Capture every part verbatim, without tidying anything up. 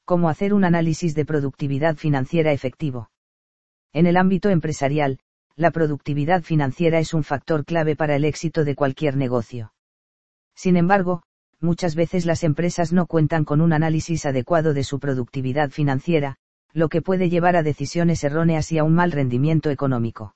Cómo hacer un análisis de productividad financiera efectivo. En el ámbito empresarial, la productividad financiera es un factor clave para el éxito de cualquier negocio. Sin embargo, muchas veces las empresas no cuentan con un análisis adecuado de su productividad financiera, lo que puede llevar a decisiones erróneas y a un mal rendimiento económico.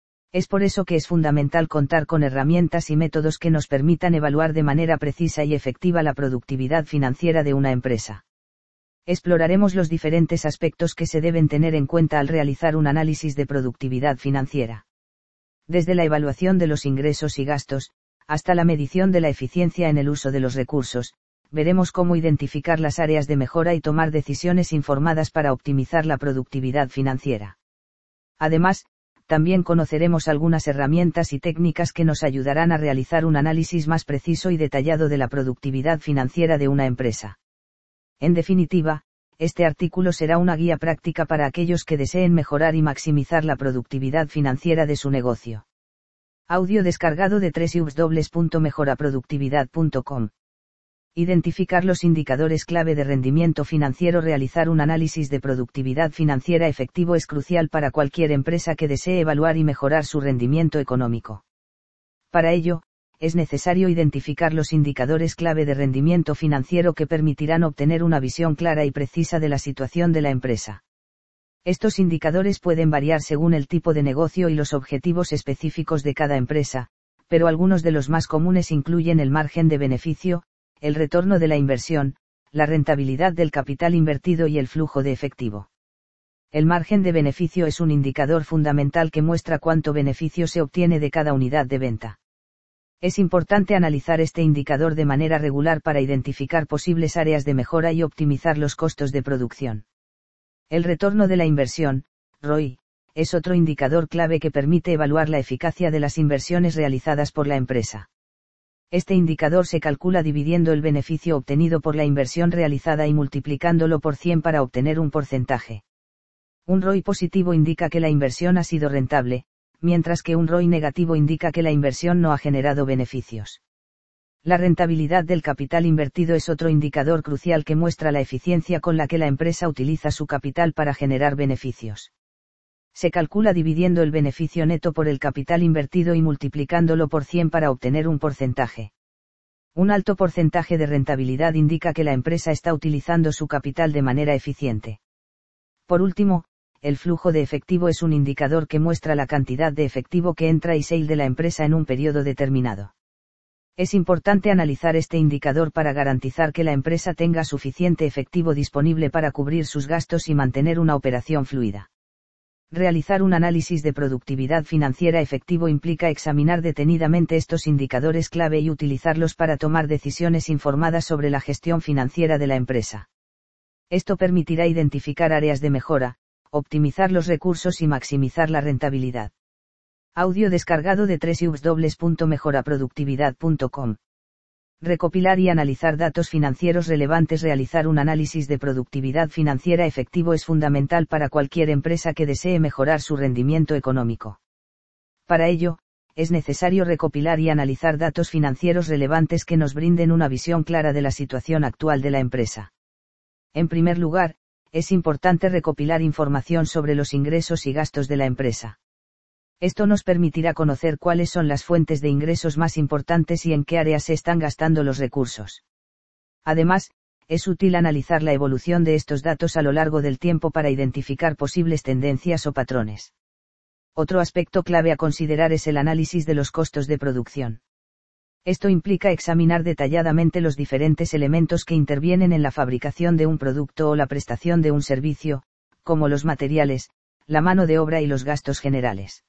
Es por eso que es fundamental contar con herramientas y métodos que nos permitan evaluar de manera precisa y efectiva la productividad financiera de una empresa. Exploraremos los diferentes aspectos que se deben tener en cuenta al realizar un análisis de productividad financiera. Desde la evaluación de los ingresos y gastos, hasta la medición de la eficiencia en el uso de los recursos, veremos cómo identificar las áreas de mejora y tomar decisiones informadas para optimizar la productividad financiera. Además, también conoceremos algunas herramientas y técnicas que nos ayudarán a realizar un análisis más preciso y detallado de la productividad financiera de una empresa. En definitiva, este artículo será una guía práctica para aquellos que deseen mejorar y maximizar la productividad financiera de su negocio. Audio descargado de doble u doble u doble u punto mejora productividad punto com. Identificar los indicadores clave de rendimiento financiero. Realizar un análisis de productividad financiera efectivo es crucial para cualquier empresa que desee evaluar y mejorar su rendimiento económico. Para ello, es necesario identificar los indicadores clave de rendimiento financiero que permitirán obtener una visión clara y precisa de la situación de la empresa. Estos indicadores pueden variar según el tipo de negocio y los objetivos específicos de cada empresa, pero algunos de los más comunes incluyen el margen de beneficio, el retorno de la inversión, la rentabilidad del capital invertido y el flujo de efectivo. El margen de beneficio es un indicador fundamental que muestra cuánto beneficio se obtiene de cada unidad de venta. Es importante analizar este indicador de manera regular para identificar posibles áreas de mejora y optimizar los costos de producción. El retorno de la inversión, R O I, es otro indicador clave que permite evaluar la eficacia de las inversiones realizadas por la empresa. Este indicador se calcula dividiendo el beneficio obtenido por la inversión realizada y multiplicándolo por cien para obtener un porcentaje. Un R O I positivo indica que la inversión ha sido rentable, mientras que un R O I negativo indica que la inversión no ha generado beneficios. La rentabilidad del capital invertido es otro indicador crucial que muestra la eficiencia con la que la empresa utiliza su capital para generar beneficios. Se calcula dividiendo el beneficio neto por el capital invertido y multiplicándolo por cien para obtener un porcentaje. Un alto porcentaje de rentabilidad indica que la empresa está utilizando su capital de manera eficiente. Por último, el flujo de efectivo es un indicador que muestra la cantidad de efectivo que entra y sale de la empresa en un periodo determinado. Es importante analizar este indicador para garantizar que la empresa tenga suficiente efectivo disponible para cubrir sus gastos y mantener una operación fluida. Realizar un análisis de productividad financiera efectivo implica examinar detenidamente estos indicadores clave y utilizarlos para tomar decisiones informadas sobre la gestión financiera de la empresa. Esto permitirá identificar áreas de mejora, optimizar los recursos y maximizar la rentabilidad. Audio descargado de doble u doble u doble u punto mejora productividad punto com. Recopilar y analizar datos financieros relevantes. Realizar un análisis de productividad financiera efectivo es fundamental para cualquier empresa que desee mejorar su rendimiento económico. Para ello, es necesario recopilar y analizar datos financieros relevantes que nos brinden una visión clara de la situación actual de la empresa. En primer lugar, es importante recopilar información sobre los ingresos y gastos de la empresa. Esto nos permitirá conocer cuáles son las fuentes de ingresos más importantes y en qué áreas se están gastando los recursos. Además, es útil analizar la evolución de estos datos a lo largo del tiempo para identificar posibles tendencias o patrones. Otro aspecto clave a considerar es el análisis de los costos de producción. Esto implica examinar detalladamente los diferentes elementos que intervienen en la fabricación de un producto o la prestación de un servicio, como los materiales, la mano de obra y los gastos generales.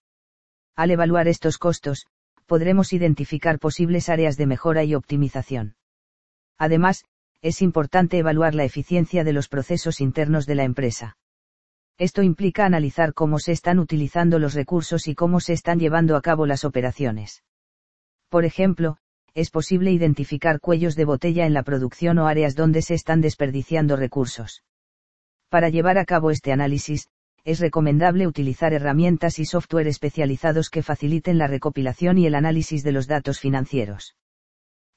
Al evaluar estos costos, podremos identificar posibles áreas de mejora y optimización. Además, es importante evaluar la eficiencia de los procesos internos de la empresa. Esto implica analizar cómo se están utilizando los recursos y cómo se están llevando a cabo las operaciones. Por ejemplo, es posible identificar cuellos de botella en la producción o áreas donde se están desperdiciando recursos. Para llevar a cabo este análisis, es recomendable utilizar herramientas y software especializados que faciliten la recopilación y el análisis de los datos financieros.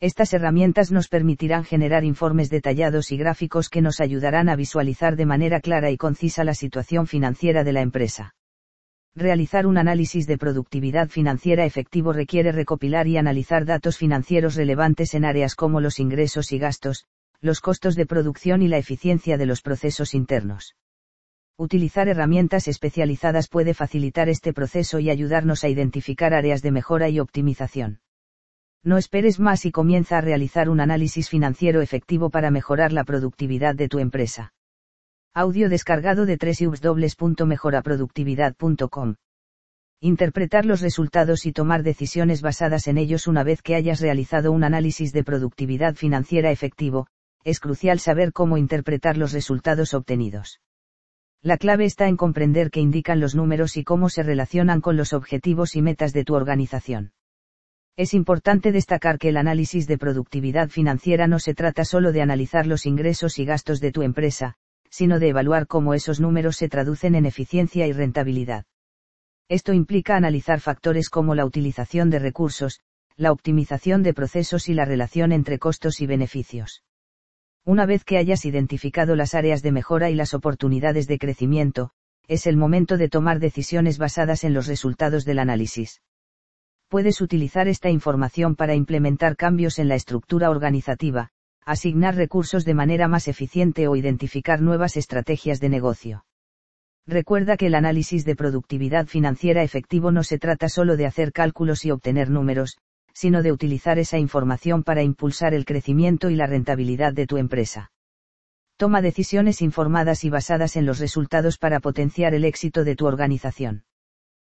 Estas herramientas nos permitirán generar informes detallados y gráficos que nos ayudarán a visualizar de manera clara y concisa la situación financiera de la empresa. Realizar un análisis de productividad financiera efectivo requiere recopilar y analizar datos financieros relevantes en áreas como los ingresos y gastos, los costos de producción y la eficiencia de los procesos internos. Utilizar herramientas especializadas puede facilitar este proceso y ayudarnos a identificar áreas de mejora y optimización. No esperes más y comienza a realizar un análisis financiero efectivo para mejorar la productividad de tu empresa. Audio descargado de doble u doble u doble u punto mejora productividad punto com. Interpretar los resultados y tomar decisiones basadas en ellos. Una vez que hayas realizado un análisis de productividad financiera efectivo, es crucial saber cómo interpretar los resultados obtenidos. La clave está en comprender qué indican los números y cómo se relacionan con los objetivos y metas de tu organización. Es importante destacar que el análisis de productividad financiera no se trata solo de analizar los ingresos y gastos de tu empresa, sino de evaluar cómo esos números se traducen en eficiencia y rentabilidad. Esto implica analizar factores como la utilización de recursos, la optimización de procesos y la relación entre costos y beneficios. Una vez que hayas identificado las áreas de mejora y las oportunidades de crecimiento, es el momento de tomar decisiones basadas en los resultados del análisis. Puedes utilizar esta información para implementar cambios en la estructura organizativa, asignar recursos de manera más eficiente o identificar nuevas estrategias de negocio. Recuerda que el análisis de productividad financiera efectivo no se trata solo de hacer cálculos y obtener números, sino de utilizar esa información para impulsar el crecimiento y la rentabilidad de tu empresa. Toma decisiones informadas y basadas en los resultados para potenciar el éxito de tu organización.